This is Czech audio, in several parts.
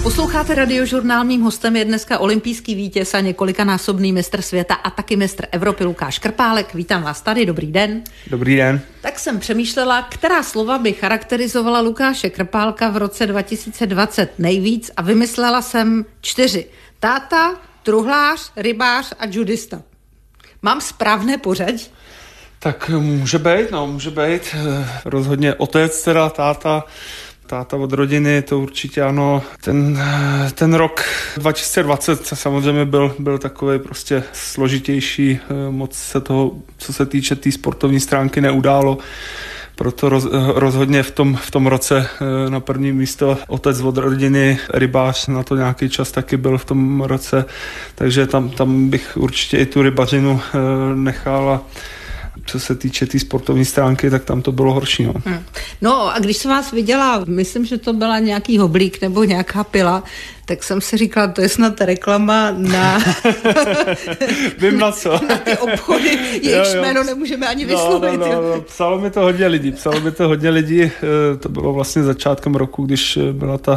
Posloucháte Radiožurnál, mým hostem je dneska olympijský vítěz a několikanásobný mistr světa a taky mistr Evropy Lukáš Krpálek. Vítám vás tady, dobrý den. Dobrý den. Tak jsem přemýšlela, která slova by charakterizovala Lukáše Krpálka v roce 2020 nejvíc a vymyslela jsem 4. Táta, truhlář, rybář a judista. Mám správné pořadí? Tak může být. Rozhodně otec, teda táta od rodiny, to určitě ano. Ten rok 2020 samozřejmě byl takový prostě složitější, moc se toho, co se týče té sportovní stránky, neudálo. Proto rozhodně v tom roce na první místo otec od rodiny, rybář na to nějaký čas taky byl v tom roce, takže tam bych určitě i tu rybařinu nechala. Co se týče té sportovní stránky, tak tam to bylo horší. No a když jsem vás viděla, myslím, že to byla nějaký hoblík nebo nějaká pila, tak jsem si říkala, to je snad reklama na vím na co. Na ty obchody, jejichž jméno nemůžeme ani vyslovit. No. Psalo mi to hodně lidí. To bylo vlastně začátkem roku, když byla ta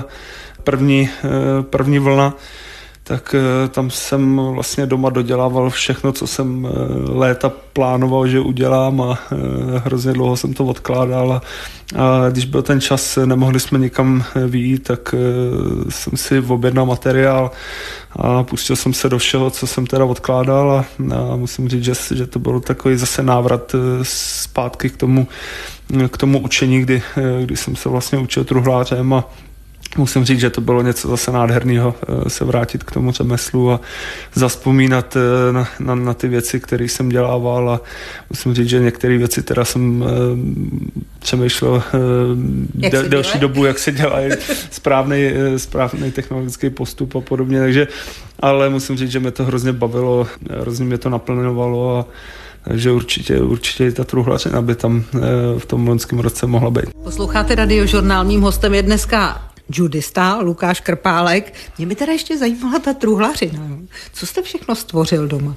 první vlna. Tak tam jsem vlastně doma dodělával všechno, co jsem léta plánoval, že udělám a hrozně dlouho jsem to odkládal a když byl ten čas, nemohli jsme nikam vyjít, tak jsem si objednal materiál a pustil jsem se do všeho, co jsem teda odkládal a musím říct, že to byl takový zase návrat zpátky k tomu učení, kdy jsem se vlastně učil truhlářem a musím říct, že to bylo něco zase nádherného se vrátit k tomu řemeslu a zavzpomínat na ty věci, které jsem dělával a musím říct, že některé věci teda jsem přemýšlel delší dobu, jak se dělají správný technologický postup a podobně, takže, ale musím říct, že mě to hrozně bavilo, hrozně mě to naplňovalo a takže určitě ta truhlařina by tam v tom loňském roce mohla být. Posloucháte Radiožurnál, mým hostem je dneska judista Lukáš Krpálek. Mě by teda ještě zajímala ta truhlařina. Co jste všechno stvořil doma?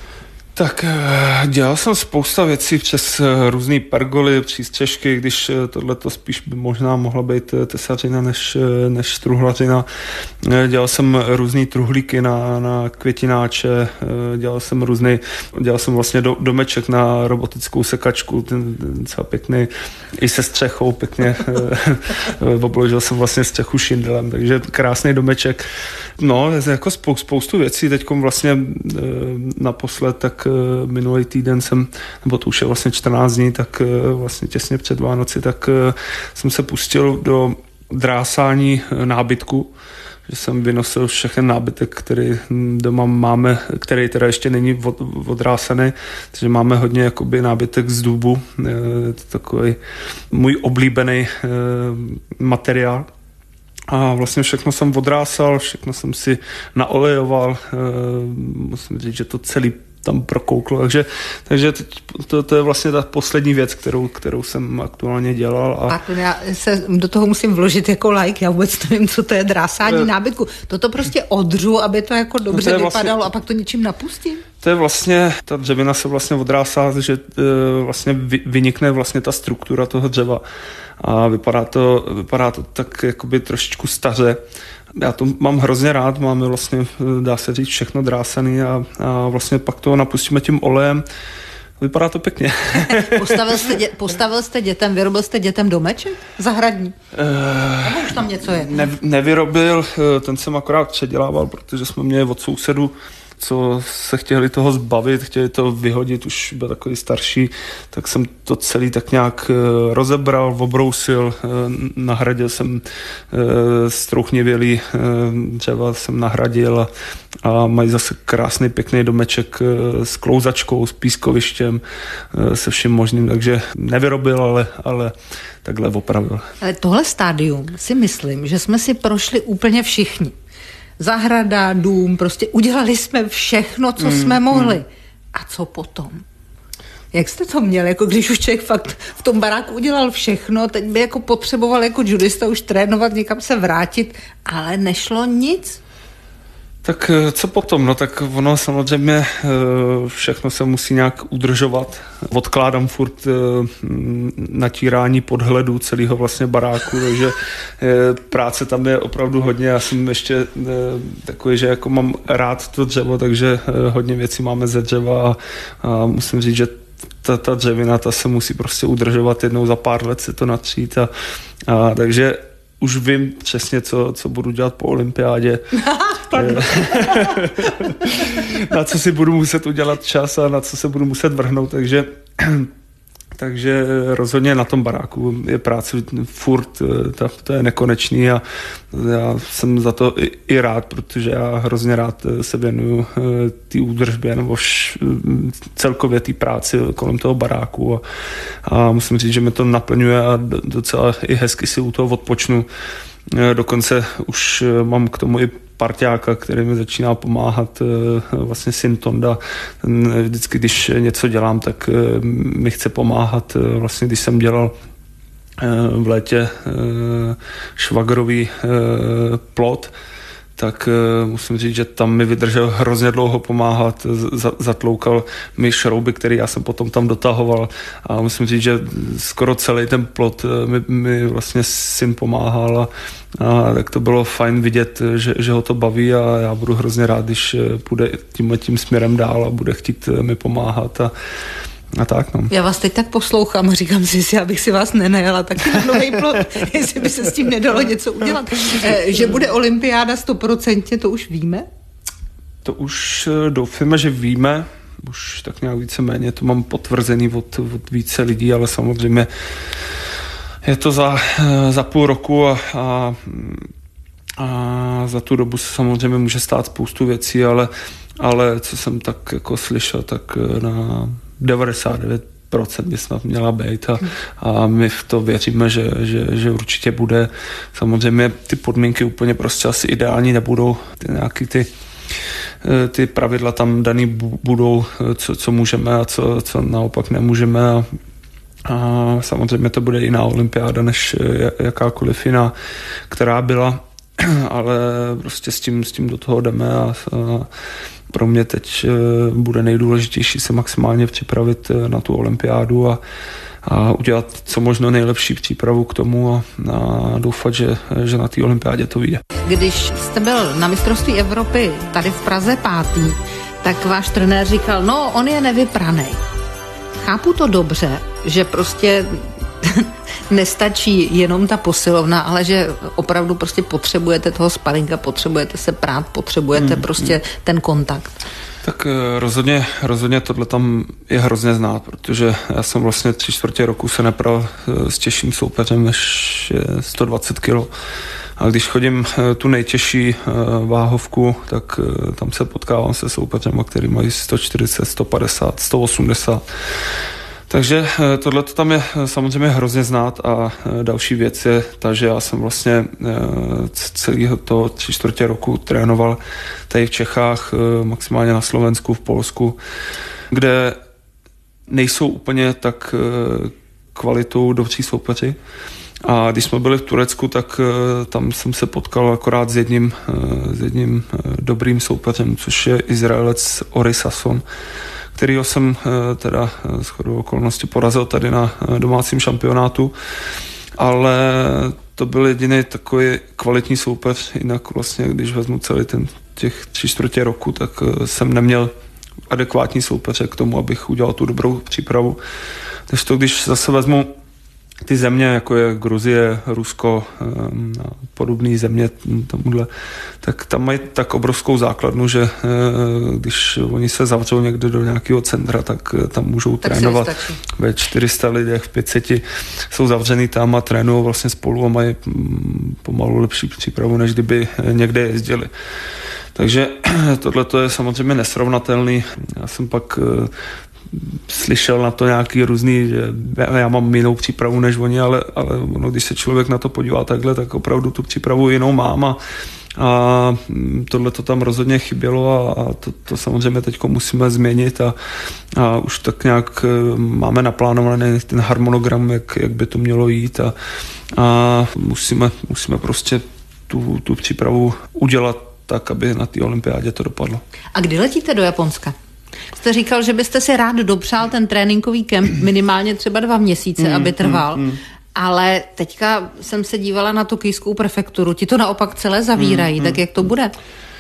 Tak dělal jsem spousta věcí přes různý pergoly, přístřežky, když tohleto spíš by možná mohla být tesařina než truhlařina. Dělal jsem různý truhlíky na květináče, dělal jsem vlastně domeček na robotickou sekačku, ten celá pěkný, i se střechou pěkně, obložil jsem vlastně střechu šindelem, takže krásný domeček. No, jako spoustu věcí, teďkom vlastně naposled, tak minulý týden nebo to už je vlastně 14 dní, tak vlastně těsně před Vánoci, tak jsem se pustil do drásání nábytku, že jsem vynosil všechny nábytek, který doma máme, který teda ještě není odrásaný, takže máme hodně jakoby nábytek z dubu, je to takový můj oblíbený materiál. A vlastně všechno jsem odrásal, všechno jsem si naolejoval, musím říct, že to celý tam prokouklo, takže to je vlastně ta poslední věc, kterou jsem aktuálně dělal. A já se do toho musím vložit jako like, já vůbec nevím, co to je drásání nábytku. Toto prostě odřu, aby to jako dobře vypadalo a pak to něčím napustím? To je vlastně, ta dřevina se vlastně odrásá, že vlastně vynikne vlastně ta struktura toho dřeva a vypadá to tak jakoby trošičku staře. Já to mám hrozně rád, máme vlastně, dá se říct, všechno drásaný a vlastně pak to napustíme tím olejem. Vypadá to pěkně. Postavil jste dětem, vyrobil jste dětem domeček zahradní? Nebo už tam něco je? Nevyrobil, ten jsem akorát předělával, protože jsme měli od sousedů, co se chtěli toho zbavit, chtěli to vyhodit, už byl takový starší, tak jsem to celý tak nějak rozebral, obrousil, nahradil jsem strouchnivělý dřeva, jsem nahradil a mají zase krásný, pěkný domeček s klouzačkou, s pískovištěm, se vším možným, takže nevyrobil, ale takhle opravil. Ale tohle stádium si myslím, že jsme si prošli úplně všichni. Zahrada, dům, prostě udělali jsme všechno, co jsme mohli. A co potom? Jak jste to měl, jako když už člověk fakt v tom baráku udělal všechno, teď by jako potřeboval jako judista už trénovat, někam se vrátit, ale nešlo nic? Tak co potom? No tak ono samozřejmě všechno se musí nějak udržovat. Odkládám furt natírání podhledu celého vlastně baráku, takže práce tam je opravdu hodně. Já jsem ještě takový, že jako mám rád to dřevo, takže hodně věcí máme ze dřeva a musím říct, že ta dřevina, ta se musí prostě udržovat, jednou za pár let se to natřít a takže už vím přesně, co budu dělat po olympiádě. Na co si budu muset udělat čas a na co se budu muset vrhnout, takže rozhodně na tom baráku je práce furt, to je nekonečný a já jsem za to i rád, protože já hrozně rád se věnuju té údržbě nebo celkově té práci kolem toho baráku a musím říct, že mi to naplňuje a docela i hezky si u toho odpočnu. Dokonce už mám k tomu i parťáka, který mi začíná pomáhat, vlastně syn Tonda. Vždycky, když něco dělám, tak mi chce pomáhat. Vlastně, když jsem dělal v létě švagrový plot, tak musím říct, že tam mi vydržel hrozně dlouho pomáhat, zatloukal mi šrouby, které já jsem potom tam dotahoval a musím říct, že skoro celý ten plot mi vlastně syn pomáhal a tak to bylo fajn vidět, že ho to baví a já budu hrozně rád, když půjde tím směrem dál a bude chtít mi pomáhat a tak, no. Já vás teď tak poslouchám a říkám si, abych si vás nenajala taky na nový plot, jestli by se s tím nedalo něco udělat. Že bude olympiáda 100%, to už víme? To už doufáme, že víme. Už tak nějak víceméně to mám potvrzený od více lidí, ale samozřejmě je to za půl roku a za tu dobu se samozřejmě může stát spoustu věcí, ale co jsem tak jako slyšel, tak na 99% by snad měla být a my v to věříme, že určitě bude. Samozřejmě ty podmínky úplně prostě asi ideální nebudou. Ty pravidla tam daný budou, co můžeme a co naopak nemůžeme a samozřejmě to bude jiná olympiáda než jakákoliv jiná, která byla, ale prostě s tím do toho jdeme a pro mě teď bude nejdůležitější se maximálně připravit na tu olympiádu a udělat co možno nejlepší přípravu k tomu a doufat, že na té olympiádě to vyjde. Když jste byl na mistrovství Evropy tady v Praze 5., tak váš trenér říkal, no on je nevypranej. Chápu to dobře, že prostě nestačí jenom ta posilovna, ale že opravdu prostě potřebujete toho sparinga, potřebujete se prát, potřebujete prostě ten kontakt. Tak rozhodně tohle tam je hrozně znát, protože já jsem vlastně 3/4 roku se nepral s těžším soupeřem, než je 120 kg. A když chodím tu nejtěžší váhovku, tak tam se potkávám se soupeřem, který mají 140, 150, 180. Takže tohle tam je samozřejmě hrozně znát a další věc je ta, že já jsem vlastně celého toho 3/4 roku trénoval tady v Čechách, maximálně na Slovensku, v Polsku, kde nejsou úplně tak kvalitou dobří soupeři. A když jsme byli v Turecku, tak tam jsem se potkal akorát s jedním dobrým soupeřem, což je Izraelec Ori Sasson, kterýho jsem teda shodou okolností porazil tady na domácím šampionátu, ale to byl jediný takový kvalitní soupeř, jinak vlastně, když vezmu celý těch 3/4 roku, tak jsem neměl adekvátní soupeře k tomu, abych udělal tu dobrou přípravu. Takže to, když zase vezmu ty země, jako je Gruzie, Rusko a podobné země tomuhle, tak tam mají tak obrovskou základnu, že když oni se zavřou někde do nějakého centra, tak tam můžou tak trénovat ve 400 lidech, v 500 jsou zavřený tam a trénují vlastně spolu a mají pomalu lepší přípravu, než kdyby někde jezdili. Takže tohle je samozřejmě nesrovnatelný. Já jsem pak slyšel na to nějaký ruzný, že já mám jinou přípravu než oni, ale ono, když se člověk na to podívá takhle, tak opravdu tu přípravu jinou mám a tohle to tam rozhodně chybělo a to samozřejmě teď musíme změnit a už tak nějak máme naplánovaný ten harmonogram, jak by to mělo jít a musíme prostě tu přípravu udělat tak, aby na té olympiádě to dopadlo. A kdy letíte do Japonska? Jste říkal, že byste si rád dopřál ten tréninkový kemp minimálně třeba 2 měsíce, aby trval. Ale teďka jsem se dívala na tokijskou prefekturu. Ti to naopak celé zavírají, tak jak to bude?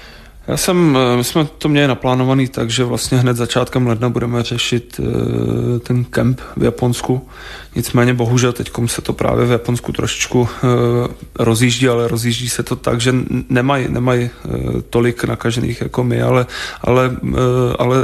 My jsme to měli naplánovaný tak, že vlastně hned začátkem ledna budeme řešit ten kemp v Japonsku. Nicméně bohužel teďkom se to právě v Japonsku trošičku rozjíždí, ale rozjíždí se to tak, že nemají tolik nakažených jako my, ale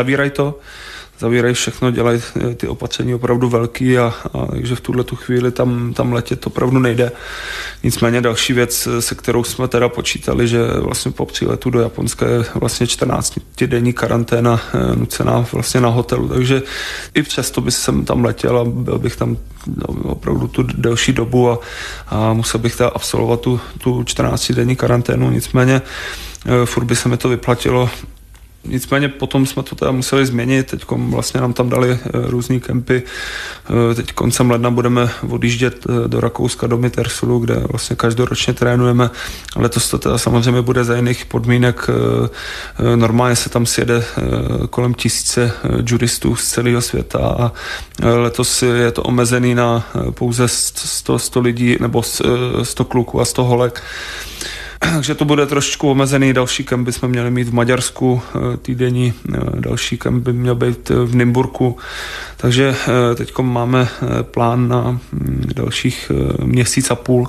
zavírají všechno, dělají ty opatření opravdu velký a takže v tu chvíli tam letět opravdu nejde. Nicméně další věc, se kterou jsme teda počítali, že vlastně po příletu do Japonska je vlastně 14denní karanténa nucená vlastně na hotelu, takže i přesto bych jsem tam letěl a byl bych tam opravdu tu delší dobu a musel bych teda absolvovat tu 14denní karanténu, nicméně furt by se mi to vyplatilo. Nicméně potom jsme to teda museli změnit, teď vlastně nám tam dali různý kempy, teď koncem ledna budeme odjíždět do Rakouska, do Mittersulu, kde vlastně každoročně trénujeme, letos to teda samozřejmě bude za jiných podmínek, normálně se tam sjede kolem 1000 judistů z celého světa a letos je to omezený na pouze 100 lidí nebo 100 kluků a 100 holek. Takže to bude trošičku omezený. Další kemp bychom měli mít v Maďarsku týdenní, další kemp by měl být v Nymburku. Takže teď máme plán na dalších měsíc a půl.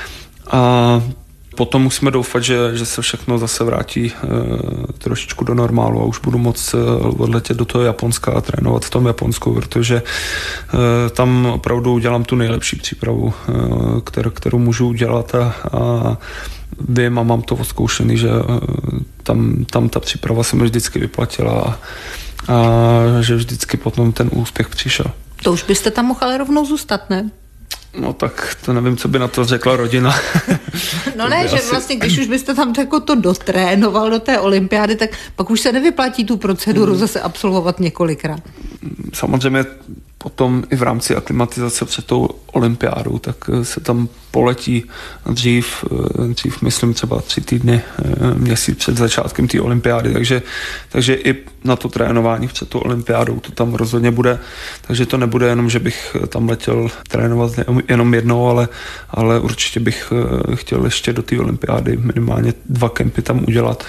A potom musíme doufat, že se všechno zase vrátí trošičku do normálu a už budu moct odletět do toho Japonska a trénovat v tom Japonsku, protože tam opravdu udělám tu nejlepší přípravu, kterou můžu udělat a vím a mám to odzkoušený, že tam ta příprava se mi vždycky vyplatila a že vždycky potom ten úspěch přišel. To už byste tam mohli rovnou zůstat, ne? No tak to nevím, co by na to řekla rodina. No ne, že vlastně, když už byste tam jako to dotrénoval do té olympiády, tak pak už se nevyplatí tu proceduru zase absolvovat několikrát. Samozřejmě potom i v rámci aklimatizace před tou olympiádou, tak se tam poletí dřív myslím třeba 3 týdny, měsíc před začátkem té olympiády, takže i na to trénování před tou olympiádou to tam rozhodně bude, takže to nebude jenom, že bych tam letěl trénovat jenom jednou, ale určitě bych chtěl ještě do té olympiády minimálně 2 kempy tam udělat.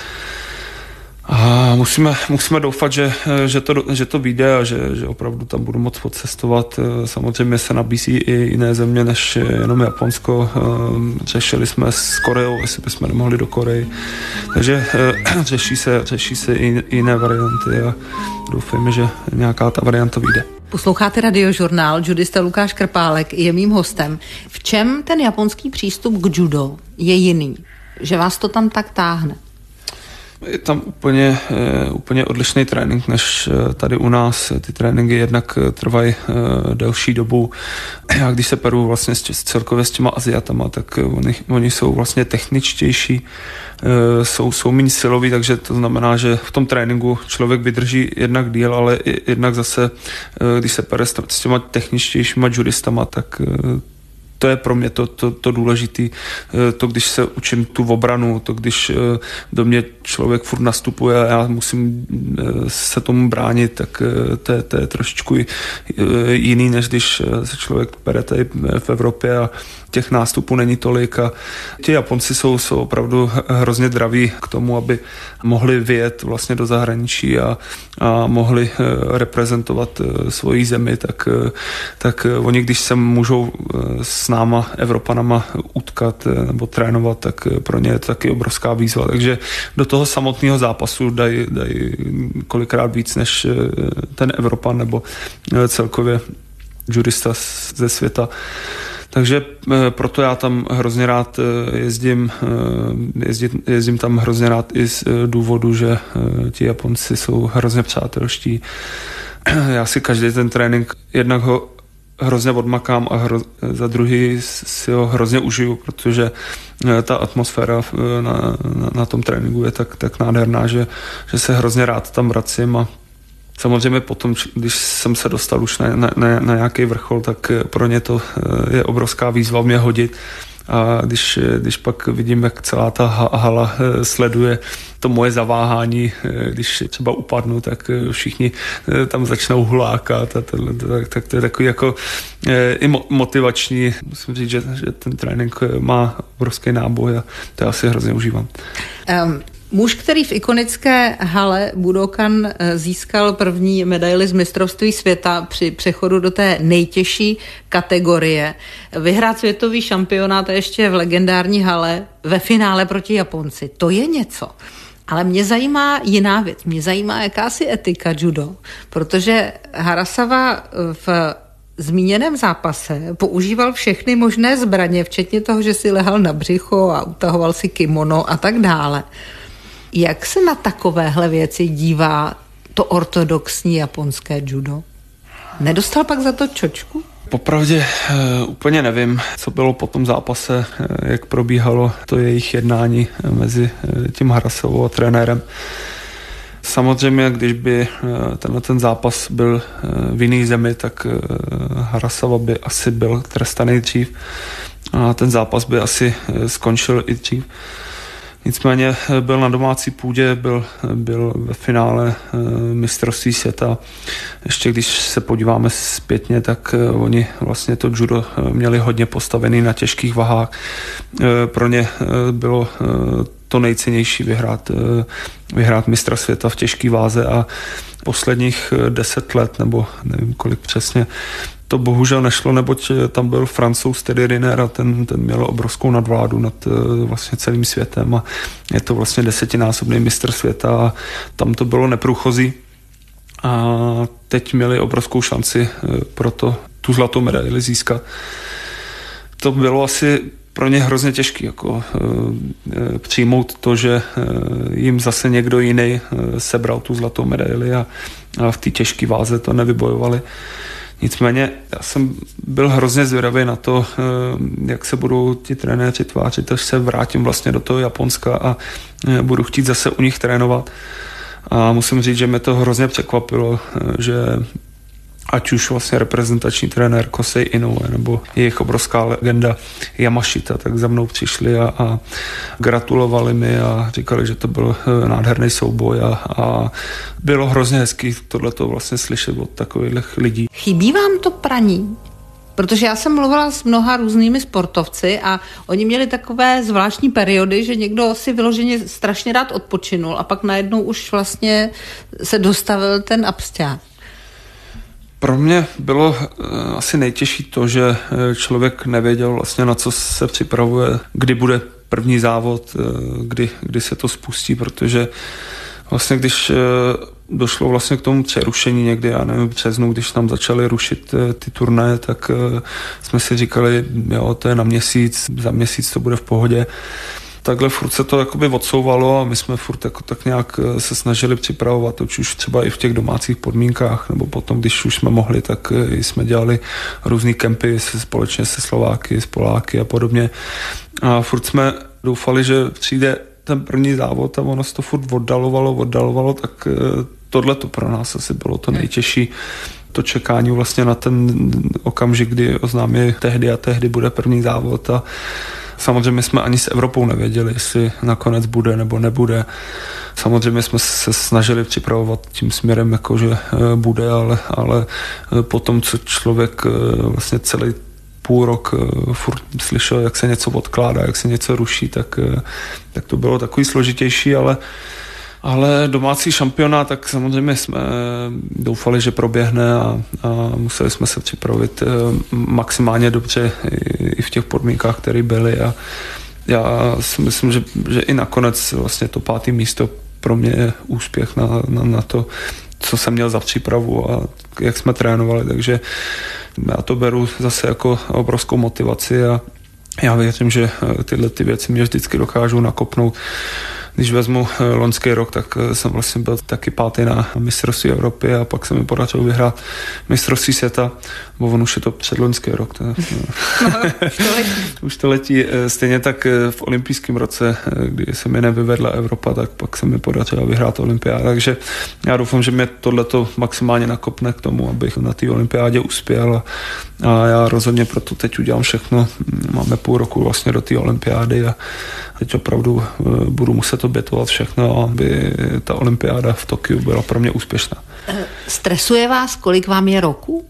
A musíme doufat, že to vyjde a že opravdu tam budu moct odcestovat. Samozřejmě se nabízí i jiné země než jenom Japonsko. Řešili jsme s Koreou, jestli bychom nemohli do Koreji. Takže řeší se i jiné varianty a doufejme, že nějaká ta varianta vyjde. Posloucháte Radiožurnál, judista Lukáš Krpálek je mým hostem. V čem ten japonský přístup k judo je jiný? Že vás to tam tak táhne? Je tam úplně odlišný trénink než tady u nás. Ty tréninky jednak trvají delší dobu. Já když se peru vlastně celkově s těma Aziatama, tak oni jsou vlastně techničtější, jsou méně siloví, takže to znamená, že v tom tréninku člověk vydrží jednak díl, ale jednak zase, když se pere s těma techničtějšíma judistama, tak to je pro mě to důležité. To, když se učím tu obranu, to, když do mě člověk furt nastupuje a já musím se tomu bránit, tak to je trošičku jiný, než když se člověk bere tady v Evropě a těch nástupů není tolik a ti Japonci jsou opravdu hrozně draví k tomu, aby mohli vyjet vlastně do zahraničí a mohli reprezentovat svoji zemi, tak oni, když se můžou s náma, Evropanama, utkat nebo trénovat, tak pro ně je to taky obrovská výzva. Takže do toho samotného zápasu dají kolikrát víc než ten Evropan nebo celkově judista ze světa. Takže proto já tam hrozně rád jezdím tam hrozně rád i z důvodu, že ti Japonci jsou hrozně přátelští. Já si každý ten trénink jednak ho hrozně odmakám a za druhý si ho hrozně užiju, protože ta atmosféra na tom tréninku je tak nádherná, že se hrozně rád tam vracím a samozřejmě potom, když jsem se dostal už na nějaký vrchol, tak pro ně to je obrovská výzva mě hodit A když pak vidím, jak celá ta hala sleduje to moje zaváhání, když třeba upadnu, tak všichni tam začnou hulákat a tak to je takový jako i motivační. Musím říct, že ten trénink má obrovský náboj a to já si hrozně užívám. Muž, který v ikonické hale Budokan získal první medaili z mistrovství světa při přechodu do té nejtěžší kategorie, vyhrát světový šampionát ještě v legendární hale ve finále proti Japonci, to je něco. Ale mě zajímá jiná věc, mě zajímá jakási etika judo, protože Harasawa v zmíněném zápase používal všechny možné zbraně, včetně toho, že si lehal na břicho a utahoval si kimono a tak dále. Jak se na takovéhle věci dívá to ortodoxní japonské judo? Nedostal pak za to čočku? Popravdě úplně nevím, co bylo po tom zápase, jak probíhalo to jejich jednání mezi tím Harasawou a trenérem. Samozřejmě, když by ten zápas byl v jiný zemi, tak Harasawa by asi byl trestaný dřív a ten zápas by asi skončil i dřív. Nicméně byl na domácí půdě, byl ve finále mistrovství světa. Ještě když se podíváme zpětně, tak oni vlastně to judo měli hodně postavený na těžkých vahách. Pro ně bylo to nejcennější vyhrát mistra světa v těžké váze a posledních 10 let, nebo nevím kolik přesně, to bohužel nešlo, neboť tam byl Francouz Teddy Riner a ten měl obrovskou nadvládu nad vlastně celým světem a je to vlastně 10násobný mistr světa a tam to bylo neprůchozí a teď měli obrovskou šanci pro tu zlatou medaili získat. To bylo asi pro ně hrozně těžké jako přijmout to, že jim zase někdo jiný sebral tu zlatou medaili a v té těžké váze to nevybojovali. Nicméně já jsem byl hrozně zvědavý na to, jak se budou ti trenéři tvářit, až se vrátím vlastně do toho Japonska a budu chtít zase u nich trénovat. A musím říct, že mě to hrozně překvapilo, že ať už vlastně reprezentační trenér Kosei Inoue nebo jejich obrovská legenda Yamashita, tak za mnou přišli a gratulovali mi a říkali, že to byl nádherný souboj a bylo hrozně hezký tohleto vlastně slyšet od takových lidí. Chybí vám to praní? Protože já jsem mluvila s mnoha různými sportovci a oni měli takové zvláštní periody, že někdo si vyloženě strašně rád odpočinul a pak najednou už vlastně se dostavil ten absťák. Pro mě bylo asi nejtěžší to, že člověk nevěděl vlastně, na co se připravuje, kdy bude první závod, kdy se to spustí, protože vlastně když došlo vlastně k tomu přerušení někdy, já nevím, v březnu, když nám začali rušit ty turnaje, tak jsme si říkali, jo, to je na měsíc, za měsíc to bude v pohodě. Takhle furt se to jakoby odsouvalo a my jsme furt jako tak nějak se snažili připravovat, už třeba i v těch domácích podmínkách, nebo potom, když už jsme mohli, tak jsme dělali různý kempy společně se Slováky, s Poláky a podobně. A furt jsme doufali, že přijde ten první závod a ono se to furt oddalovalo, tak tohle to pro nás asi bylo to nejtěžší. To čekání vlastně na ten okamžik, kdy oznámí tehdy a tehdy bude první závod a samozřejmě jsme ani s Evropou nevěděli, jestli nakonec bude nebo nebude. Samozřejmě jsme se snažili připravovat tím směrem, jako že bude, ale potom, co člověk vlastně celý půl rok furt slyšel, jak se něco odkládá, jak se něco ruší, tak to bylo takový složitější, ale domácí šampionát, tak samozřejmě jsme doufali, že proběhne a museli jsme se připravit maximálně dobře i v těch podmínkách, které byly a já si myslím, že i nakonec vlastně to 5. místo pro mě je úspěch na to, co jsem měl za přípravu a jak jsme trénovali, takže já to beru zase jako obrovskou motivaci a já věřím, že tyhle ty věci mě vždycky dokážou nakopnout Když vezmu loňský rok, tak jsem vlastně byl taky 5. na mistrovství Evropy a pak se mi podařilo vyhrát mistrovství světa, bo on už je to předloňský rok. Už to letí. Stejně tak v olympijském roce, kdy se mi nevyvedla Evropa, tak pak se mi podařilo vyhrát olympiádu. Takže já doufám, že mě tohleto maximálně nakopne k tomu, abych na té olympiádě uspěl a já rozhodně proto teď udělám všechno. Máme půl roku vlastně do té olympiády a teď opravdu budu muset obětovat všechno, aby ta olympiáda v Tokiu byla pro mě úspěšná. Stresuje vás, kolik vám je roku?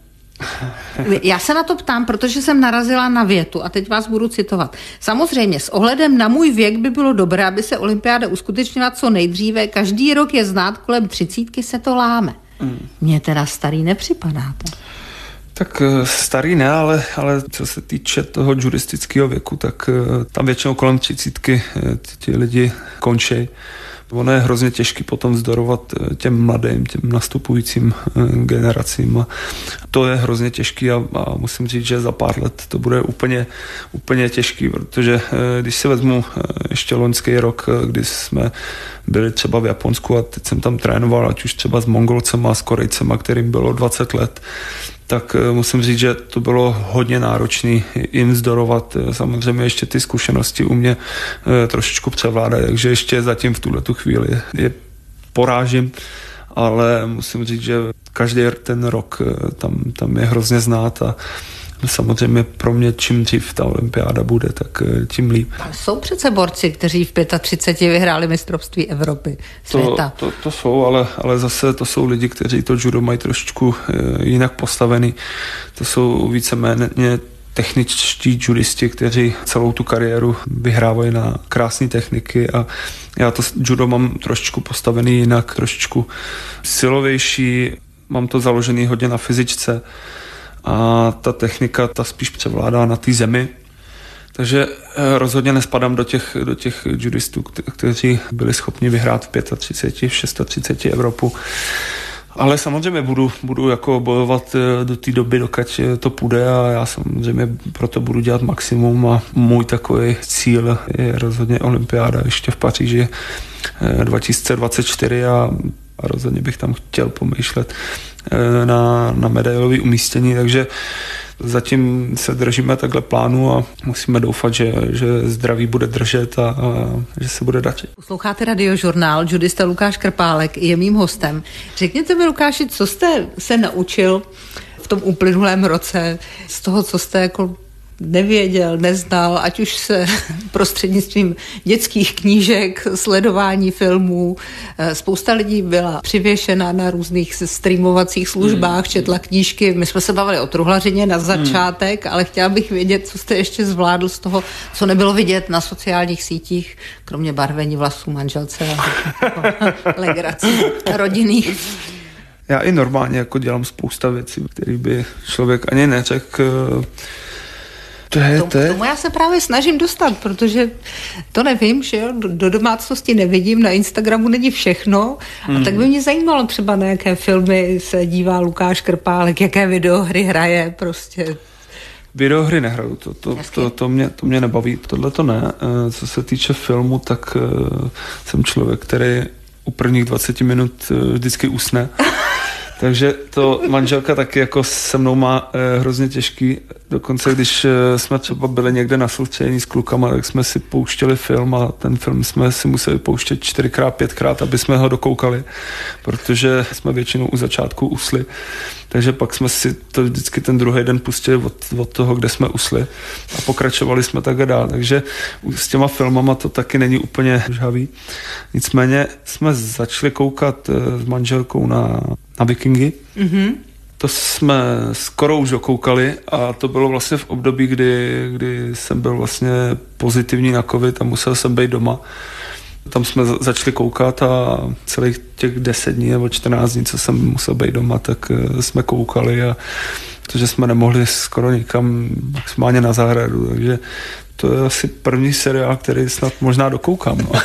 Já se na to ptám, protože jsem narazila na větu a teď vás budu citovat. Samozřejmě s ohledem na můj věk by bylo dobré, aby se olympiáda uskutečnila co nejdříve. Každý rok je znát, kolem 30 se to láme. Mně teda starý nepřipadáte. Tak starý ne, ale co se týče toho juristického věku, tak tam většinou kolem 30 ti lidi končí. Ono je hrozně těžký potom vzdorovat těm mladým, těm nastupujícím generacím. A to je hrozně těžký a musím říct, že za pár let to bude úplně těžký, protože když si vezmu ještě loňský rok, kdy jsme byli třeba v Japonsku a teď jsem tam trénoval, ať už třeba s Mongolcema, s Korejcema, kterým bylo 20 let, tak musím říct, že to bylo hodně náročné jim vzdorovat. Samozřejmě ještě ty zkušenosti u mě trošičku převládají, takže ještě zatím v tuhletu chvíli je porážím, ale musím říct, že každý ten rok tam je hrozně znát a samozřejmě pro mě čím dřív ta olympiáda bude, tak tím líp. Jsou přece borci, kteří v 35 vyhráli mistrovství Evropy, světa. To jsou, ale zase to jsou lidi, kteří to judo mají trošičku jinak postavený. To jsou víceméně techničtí judisti, kteří celou tu kariéru vyhrávají na krásné techniky a já to judo mám trošičku postavený jinak, trošičku silovější, mám to založený hodně na fyzičce a ta technika, ta spíš převládá na té zemi. Takže rozhodně nespadám do těch judistů, kteří byli schopni vyhrát v 35, v 36 Evropu. Ale samozřejmě budu jako bojovat do té doby, dokud to půjde a já samozřejmě proto budu dělat maximum a můj takový cíl je rozhodně olympiáda ještě v Paříži 2024 a rozhodně bych tam chtěl pomýšlet na medailové umístění, takže zatím se držíme takhle plánu a musíme doufat, že zdraví bude držet a že se bude dačit. Posloucháte Radiožurnál, judista Lukáš Krpálek je mým hostem. Řekněte mi, Lukáši, co jste se naučil v tom uplynulém roce z toho, co jste jako nevěděl, neznal, ať už se prostřednictvím dětských knížek, sledování filmů. Spousta lidí byla přivěšena na různých streamovacích službách, četla knížky. My jsme se bavili o truhlařině na začátek, ale chtěla bych vědět, co jste ještě zvládl z toho, co nebylo vidět na sociálních sítích, kromě barvení vlasů manželce a legrací rodinných. Já i normálně jako dělám spousta věcí, které by člověk ani neřekl. Tomu já se právě snažím dostat, protože to nevím, že jo, do domácnosti nevidím, na Instagramu není všechno a tak by mě zajímalo třeba, na jaké filmy se dívá Lukáš Krpálek, jaké videohry hraje prostě. Videohry nehraju, to mě nebaví, tohle to ne. Co se týče filmu, tak jsem člověk, který u prvních 20 minut vždycky usne. Takže to manželka taky jako se mnou má hrozně těžký. Dokonce, když jsme třeba byli někde na soustředění s klukama, tak jsme si pouštěli film a ten film jsme si museli pouštět 4x, 5x, aby jsme ho dokoukali, protože jsme většinou u začátku usli. Takže pak jsme si to vždycky ten druhý den pustili od toho, kde jsme usli a pokračovali jsme tak dál. Takže s těma filmama to taky není úplně žhavý. Nicméně jsme začali koukat s manželkou na Vikingy. Mm-hmm. To jsme skoro už dokoukali a to bylo vlastně v období, kdy jsem byl vlastně pozitivní na covid a musel jsem být doma. Tam jsme začali koukat a celých těch 10 dní nebo 14 dní, co jsem musel být doma, tak jsme koukali a protože jsme nemohli skoro nikam maximálně na zahradu, takže to je asi první seriál, který snad možná dokoukám. No.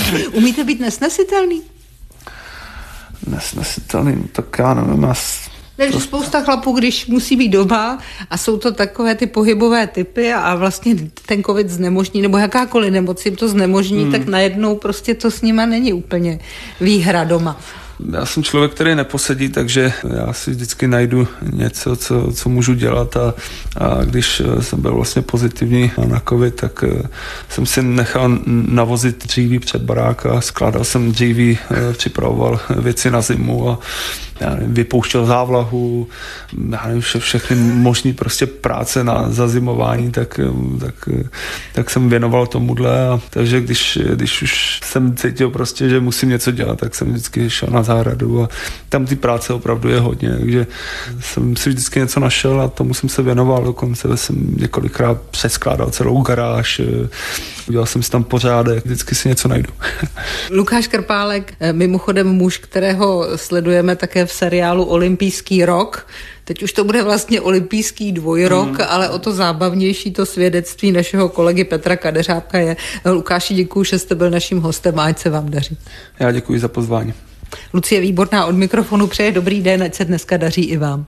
Umíte být nesnesitelný? Nesnesitelný, tak já nevím, Takže spousta chlapů, když musí být doma a jsou to takové ty pohybové typy a vlastně ten covid znemožní, nebo jakákoliv nemoc jim to znemožní, tak najednou prostě to s nima není úplně výhra doma. Já jsem člověk, který neposedí, takže já si vždycky najdu něco, co můžu dělat a když jsem byl vlastně pozitivní na covid, tak jsem si nechal navozit dříví před barák a skládal jsem dříví, připravoval věci na zimu a vypouštěl závlahu, všechny možný prostě práce na zazimování, tak jsem věnoval tomuhle a takže když už jsem cítil prostě, že musím něco dělat, tak jsem vždycky šel na zahradu a tam ty práce opravdu je hodně, takže jsem si vždycky něco našel a tomu jsem se věnoval, dokonce jsem několikrát přeskládal celou garáž, udělal jsem si tam pořádek, vždycky si něco najdu. Lukáš Krpálek, mimochodem muž, kterého sledujeme také v seriálu Olympijský rok. Teď už to bude vlastně olympijský dvojrok, ale o to zábavnější to svědectví našeho kolegy Petra Kadeřábka je. Lukáši, děkuji, že jste byl naším hostem a ať se vám daří. Já děkuji za pozvání. Lucie Výborná od mikrofonu přeje dobrý den, ať se dneska daří i vám.